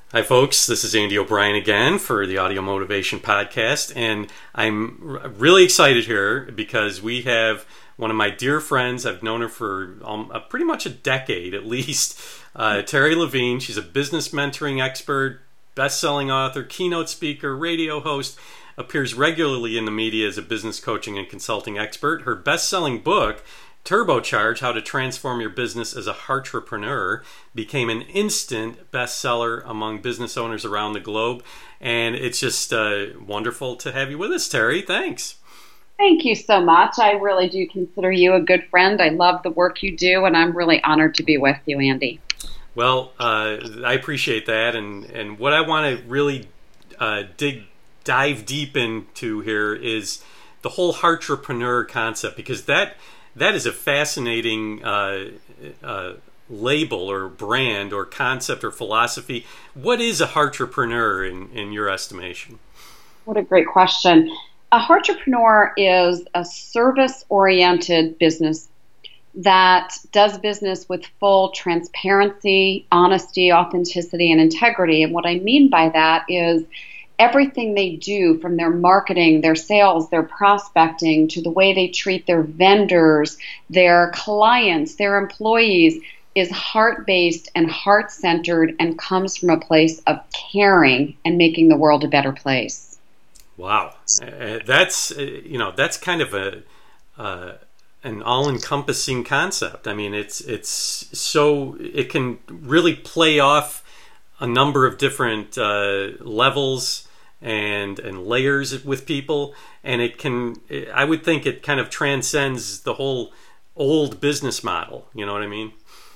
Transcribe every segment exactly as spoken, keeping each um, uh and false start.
Hi, folks. This is Andy O'Brien again for the Audio Motivation Podcast, and I'm r- really excited here because we have one of my dear friends. I've known her for um, uh, pretty much a decade at least, uh, Terry Levine. She's a business mentoring expert, best-selling author, keynote speaker, radio host, appears regularly in the media as a business coaching and consulting expert. Her best-selling book, Turbocharge: How to Transform Your Business as a Heartrepreneur, became an instant bestseller among business owners around the globe. And it's just uh, wonderful to have you with us, Terry. Thanks. Thank you so much. I really do consider you a good friend. I love the work you do, and I'm really honored to be with you, Andy. Well, uh, I appreciate that. And, and what I want to really uh, dig, dive deep into here is the whole Heartrepreneur concept, because that That is a fascinating uh, uh, label or brand or concept or philosophy. What is a heartrepreneur in, in your estimation? What a great question. A heartrepreneur is a service-oriented business that does business with full transparency, honesty, authenticity, and integrity. And what I mean by that is everything they do, from their marketing, their sales, their prospecting, to the way they treat their vendors, their clients, their employees, is heart-based and heart-centered and comes from a place of caring and making the world a better place. Wow. Uh, that's, uh, you know, that's kind of a uh, an all-encompassing concept. I mean, it's it's so, it can really play off a number of different uh, levels and and layers with people, and it can, I would think it kind of transcends the whole old business model. You know what I mean?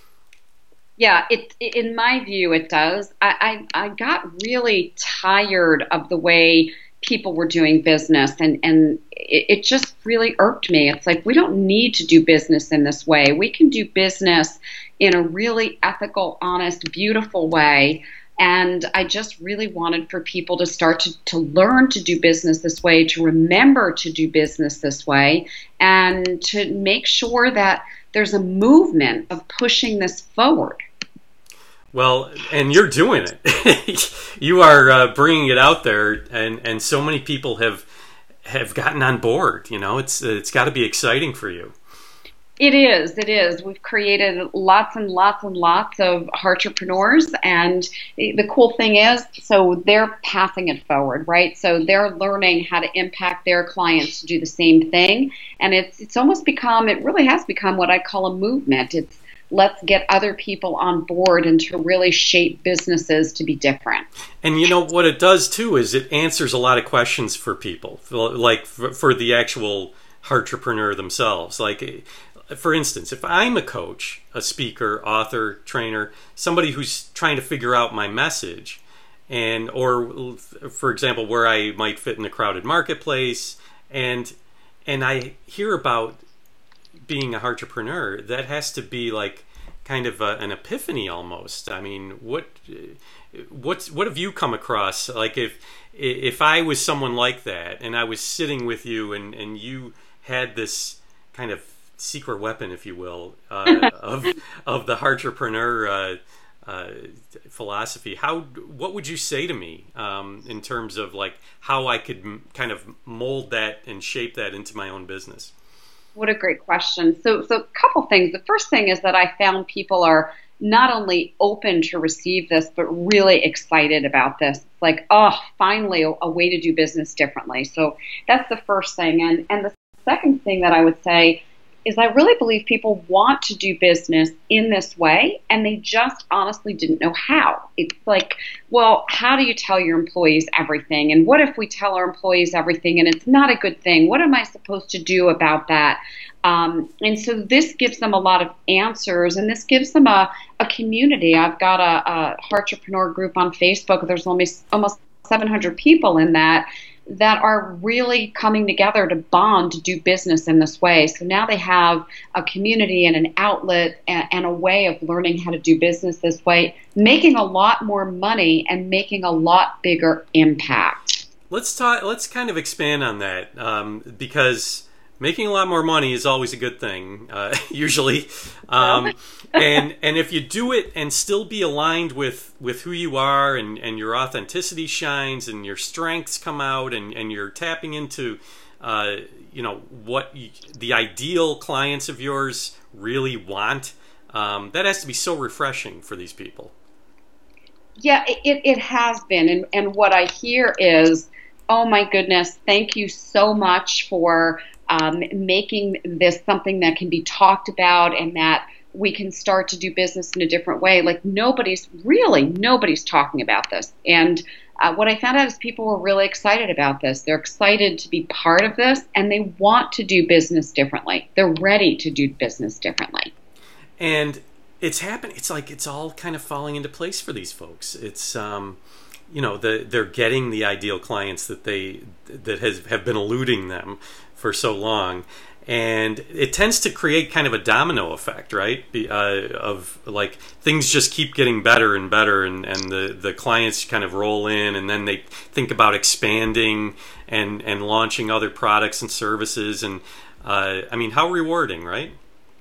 Yeah, it, in my view, it does. I, I, I got really tired of the way people were doing business, and, and it, it just really irked me. It's like, we don't need to do business in this way. We can do business in a really ethical, honest, beautiful way. And I just really wanted for people to start to, to learn to do business this way, to remember to do business this way, and to make sure that there's a movement of pushing this forward. Well, and you're doing it. You are uh, bringing it out there, and, and so many people have have gotten on board. You know, it's it's got to be exciting for you. It is. It is. We've created lots and lots and lots of heartrepreneurs, and the cool thing is, so they're passing it forward, right? So they're learning how to impact their clients to do the same thing, and it's it's almost become, it really has become what I call a movement. It's let's get other people on board and to really shape businesses to be different. And you know what it does too is it answers a lot of questions for people, like for, for the actual heartrepreneur themselves. Like, for instance, if I'm a coach, a speaker, author, trainer, somebody who's trying to figure out my message, and or for example, where I might fit in the crowded marketplace, and and I hear about being a heartrepreneur, that has to be like kind of a, an epiphany almost. I mean, what what's what have you come across? Like, if if I was someone like that and I was sitting with you and and you had this kind of secret weapon, if you will, uh, of of the heartrepreneur uh, uh, philosophy, how what would you say to me um, in terms of like how I could m- kind of mold that and shape that into my own business? What a great question. So, so a couple things. The first thing is that I found people are not only open to receive this, but really excited about this. It's like, oh, finally a, a way to do business differently. So that's the first thing. And, and the second thing that I would say is I really believe people want to do business in this way, and they just honestly didn't know how. It's like, well, how do you tell your employees everything? And what if we tell our employees everything and it's not a good thing? What am I supposed to do about that? Um, and so this gives them a lot of answers, and this gives them a, a community. I've got a, a Heartrepreneur group on Facebook. There's almost, almost seven hundred people in that. that are really coming together to bond, to do business in this way. So now they have a community and an outlet and, and a way of learning how to do business this way, making a lot more money and making a lot bigger impact. Let's talk. Let's kind of expand on that um, because Making a lot more money is always a good thing, uh, usually. Um, and and if you do it and still be aligned with, with who you are, and, and your authenticity shines and your strengths come out, and, and you're tapping into uh, you know what you, the ideal clients of yours really want, um, that has to be so refreshing for these people. Yeah, it, it has been. And, and what I hear is, oh my goodness, thank you so much for um, making this something that can be talked about and that we can start to do business in a different way. Like nobody's, really, nobody's talking about this. And uh, what I found out is people were really excited about this. They're excited to be part of this, and they want to do business differently. They're ready to do business differently. And it's happening. It's like it's all kind of falling into place for these folks. It's, um, you know, the, they're getting the ideal clients that they that has have been eluding them for so long, and it tends to create kind of a domino effect, right? Uh, of like things just keep getting better and better, and, and the, the clients kind of roll in, and then they think about expanding and and launching other products and services, and uh, I mean, how rewarding, right?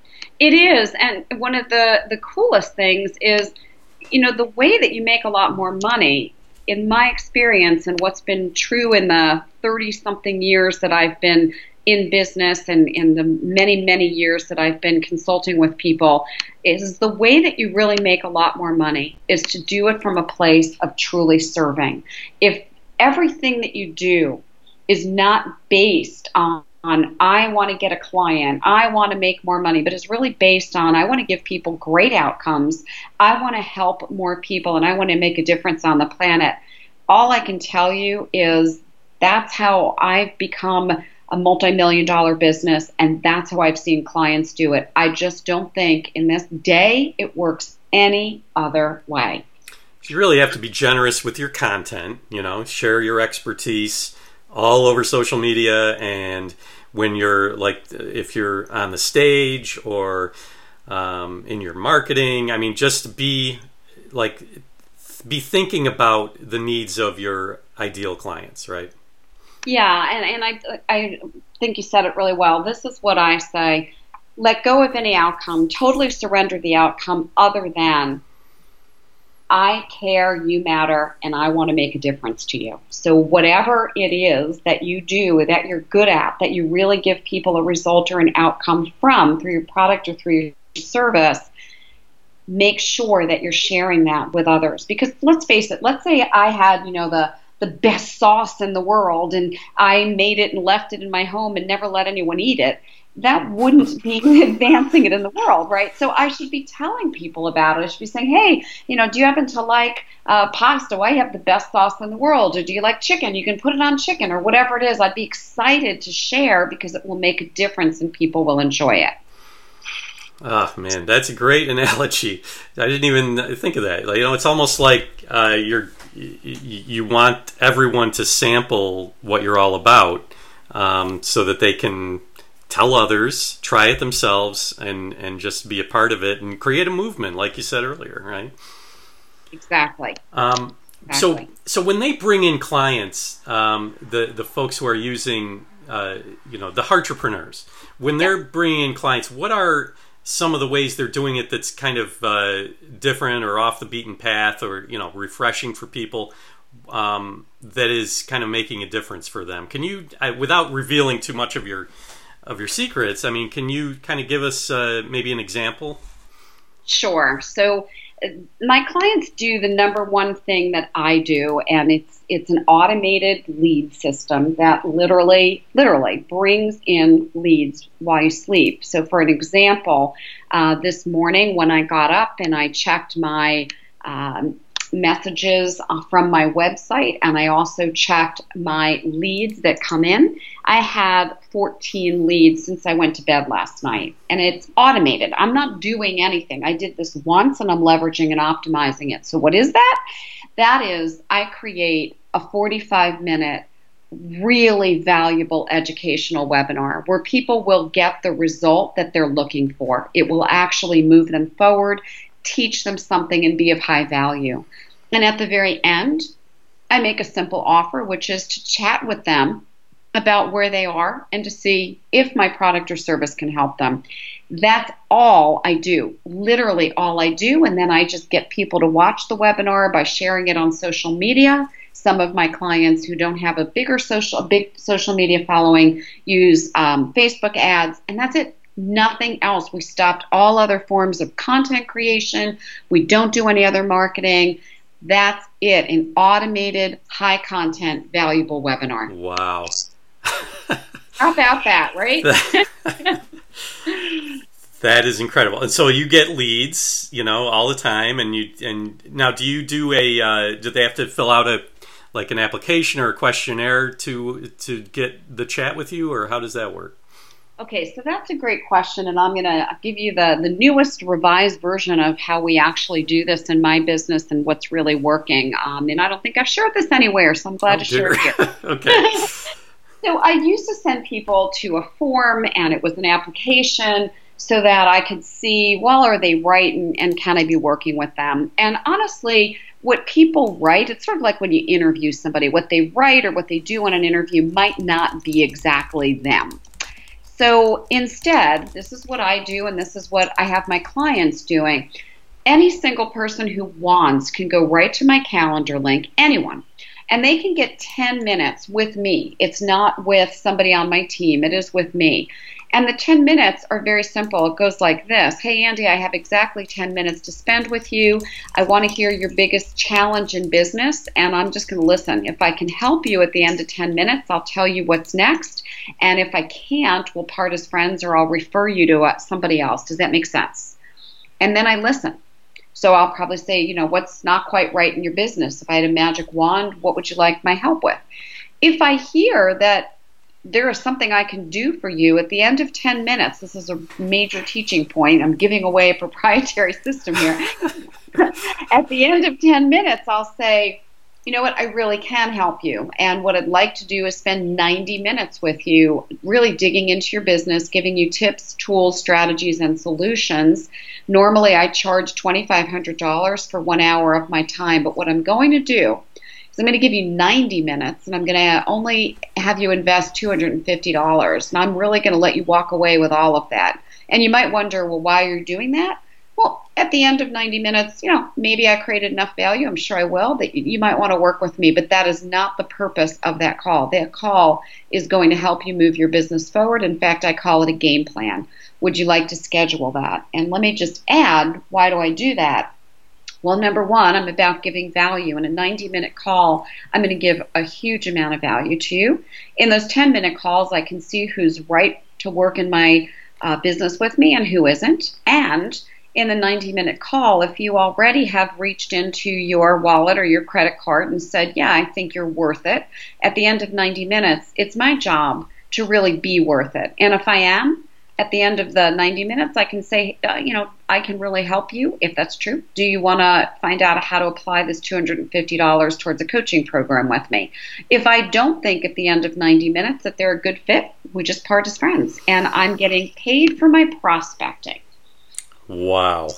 It is, and one of the, the coolest things is, you know, the way that you make a lot more money, in my experience and what's been true in the thirty-something years that I've been in business and in the many, many years that I've been consulting with people, is the way that you really make a lot more money is to do it from a place of truly serving. If everything that you do is not based on on I want to get a client, I want to make more money, but it's really based on I want to give people great outcomes, I want to help more people, and I want to make a difference on the planet. All I can tell you is that's how I've become a multi-million dollar business, and that's how I've seen clients do it. I just don't think in this day it works any other way. You really have to be generous with your content, you know, share your expertise all over social media, and when you're like, if you're on the stage or um, in your marketing, I mean, just be like, be thinking about the needs of your ideal clients, right? Yeah, and, and I, I think you said it really well. This is what I say: let go of any outcome, totally surrender the outcome other than I care, you matter, and I want to make a difference to you. So whatever it is that you do, that you're good at, that you really give people a result or an outcome from through your product or through your service, make sure that you're sharing that with others. Because let's face it, let's say I had, you know, the the best sauce in the world and I made it and left it in my home and never let anyone eat it. That wouldn't be advancing it in the world, right? So I should be telling people about it. I should be saying, hey, you know, do you happen to like uh, pasta? Well, I have the best sauce in the world. Or do you like chicken? You can put it on chicken, or whatever it is. I'd be excited to share because it will make a difference and people will enjoy it. Oh, man, that's a great analogy. I didn't even think of that. Like, you know, it's almost like uh, you're you, you want everyone to sample what you're all about, um, so that they can tell others, try it themselves, and, and just be a part of it and create a movement, like you said earlier, right? Exactly. Um, exactly. So, so when they bring in clients, um, the the folks who are using, uh, you know, the entrepreneurs, when they're bringing in clients, what are some of the ways they're doing it that's kind of uh, different or off the beaten path, or, you know, refreshing for people, um, that is kind of making a difference for them? Can you, uh, without revealing too much of your of your secrets, I mean, can you kind of give us uh, maybe an example? Sure. So uh, my clients do the number one thing that I do, and it's it's an automated lead system that literally, literally brings in leads while you sleep. So for an example, uh, this morning when I got up and I checked my um, messages from my website, and I also checked my leads that come in, I had fourteen leads since I went to bed last night, and it's automated. I'm not doing anything. I did this once, and I'm leveraging and optimizing it. So what is that? That is, I create a forty-five minute really valuable educational webinar where people will get the result that they're looking for. It will actually move them forward, teach them something, and be of high value. And at the very end, I make a simple offer, which is to chat with them about where they are and to see if my product or service can help them. That's all I do, literally all I do. And then I just get people to watch the webinar by sharing it on social media. Some of my clients who don't have a bigger social, a big social media following use um, Facebook ads, and that's it. Nothing else. We stopped all other forms of content creation. We don't do any other marketing. That's it. An automated, high content, valuable webinar. Wow. How about that, right? That is incredible. And so you get leads, you know, all the time. And you and now, do you do a? Uh, do they have to fill out a like an application or a questionnaire to to get the chat with you, or how does that work? Okay, so that's a great question, and I'm going to give you the, the newest revised version of how we actually do this in my business and what's really working. Um, and I don't think I've shared this anywhere, so I'm glad oh, to share it here. Okay. So I used to send people to a form, and it was an application so that I could see, well, are they right, and, and can I be working with them? And honestly, what people write, it's sort of like when you interview somebody. What they write or what they do in an interview might not be exactly them. So instead, this is what I do, and this is what I have my clients doing. Any single person who wants can go right to my calendar link, anyone, and they can get ten minutes with me. It's not with somebody on my team. It is with me. And the ten minutes are very simple. It goes like this. Hey, Andy, I have exactly ten minutes to spend with you. I want to hear your biggest challenge in business, and I'm just going to listen. If I can help you at the end of ten minutes, I'll tell you what's next. And if I can't, we'll part as friends, or I'll refer you to uh, somebody else. Does that make sense? And then I listen. So I'll probably say, you know, what's not quite right in your business? If I had a magic wand, what would you like my help with? If I hear that there is something I can do for you at the end of ten minutes, this is a major teaching point. I'm giving away a proprietary system here. At the end of ten minutes, I'll say, you know what, I really can help you. And what I'd like to do is spend ninety minutes with you, really digging into your business, giving you tips, tools, strategies, and solutions. Normally, I charge twenty-five hundred dollars for one hour of my time. But what I'm going to do is I'm going to give you ninety minutes, and I'm going to only have you invest two hundred fifty dollars. And I'm really going to let you walk away with all of that. And you might wonder, well, why are you doing that? Well, at the end of ninety minutes, you know, maybe I created enough value, I'm sure I will, that you might want to work with me, but that is not the purpose of that call. That call is going to help you move your business forward. In fact, I call it a game plan. Would you like to schedule that? And let me just add, why do I do that? Well, number one, I'm about giving value. In a ninety minute call, I'm going to give a huge amount of value to you. In those ten minute calls, I can see who's right to work in my uh, business with me and who isn't. And in the ninety minute call, if you already have reached into your wallet or your credit card and said, yeah, I think you're worth it, at the end of ninety minutes, it's my job to really be worth it. And if I am, at the end of the ninety minutes, I can say, uh, you know, I can really help you, if that's true. Do you want to find out how to apply this two hundred fifty dollars towards a coaching program with me? If I don't think at the end of ninety minutes that they're a good fit, we just part as friends. And I'm getting paid for my prospecting. Wow.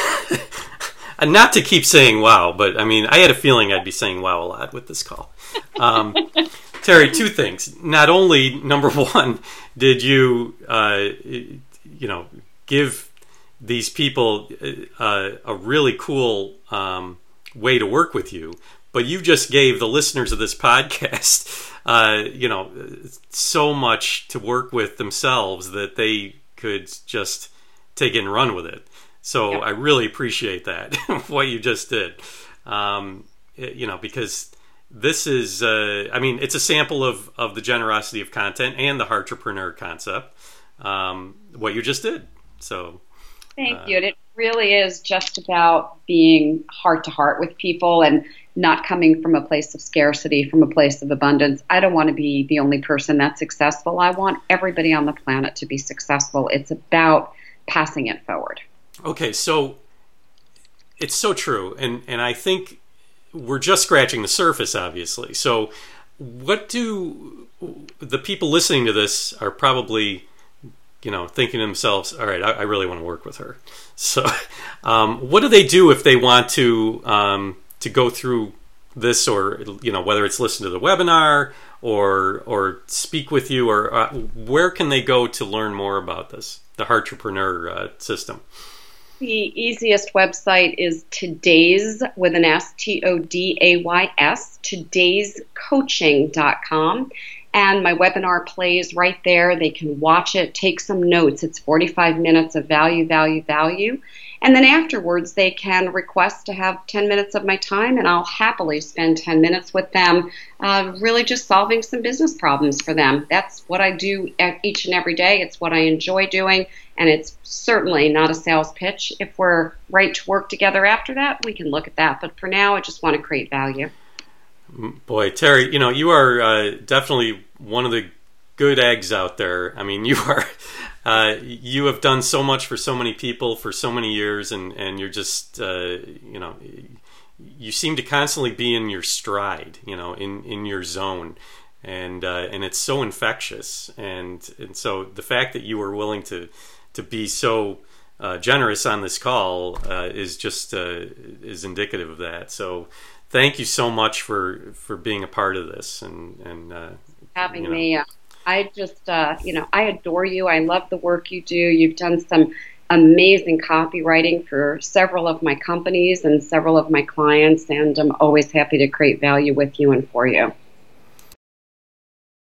And not to keep saying wow, but I mean, I had a feeling I'd be saying wow a lot with this call. Um, Terry, two things. Not only, number one, did you, uh, you know, give these people uh, a really cool um, way to work with you, but you just gave the listeners of this podcast, uh, you know, so much to work with themselves that they could just take it and run with it. So yeah. I really appreciate that, what you just did. Um, you know, because this is, uh, I mean, it's a sample of, of the generosity of content and the Heartrepreneur concept, um, what you just did. So thank uh, you. And it really is just about being heart to heart with people and not coming from a place of scarcity, from a place of abundance. I don't want to be the only person that's successful. I want everybody on the planet to be successful. It's about passing it forward. Okay, so it's so true. And, and I think we're just scratching the surface, obviously. So what do the people listening to this are probably, you know, thinking to themselves, all right, I, I really want to work with her. So um, what do they do if they want to um, to go through this, or you know, whether it's listen to the webinar or or speak with you, or uh, where can they go to learn more about this, the Heartrepreneur uh, system? The easiest website is today's, with an S, T O D A Y S, todays coaching dot com. And my webinar plays right there. They can watch it, take some notes. It's forty-five minutes of value, value, value. And then afterwards, they can request to have ten minutes of my time, and I'll happily spend ten minutes with them, uh, really just solving some business problems for them. That's what I do each and every day. It's what I enjoy doing, and it's certainly not a sales pitch. If we're right to work together after that, we can look at that. But for now, I just want to create value. Boy, Terry, you know, you are uh, definitely one of the good eggs out there. I mean, you are, uh, you have done so much for so many people for so many years, and, and you're just, uh, you know, you seem to constantly be in your stride, you know, in, in your zone. And, uh, and it's so infectious. And, and so the fact that you were willing to, to be so uh, generous on this call uh, is just, uh, is indicative of that. So, thank you so much for, for being a part of this and, and uh, having you know. me. Uh, I just, uh, you know, I adore you. I love the work you do. You've done some amazing copywriting for several of my companies and several of my clients, and I'm always happy to create value with you and for you.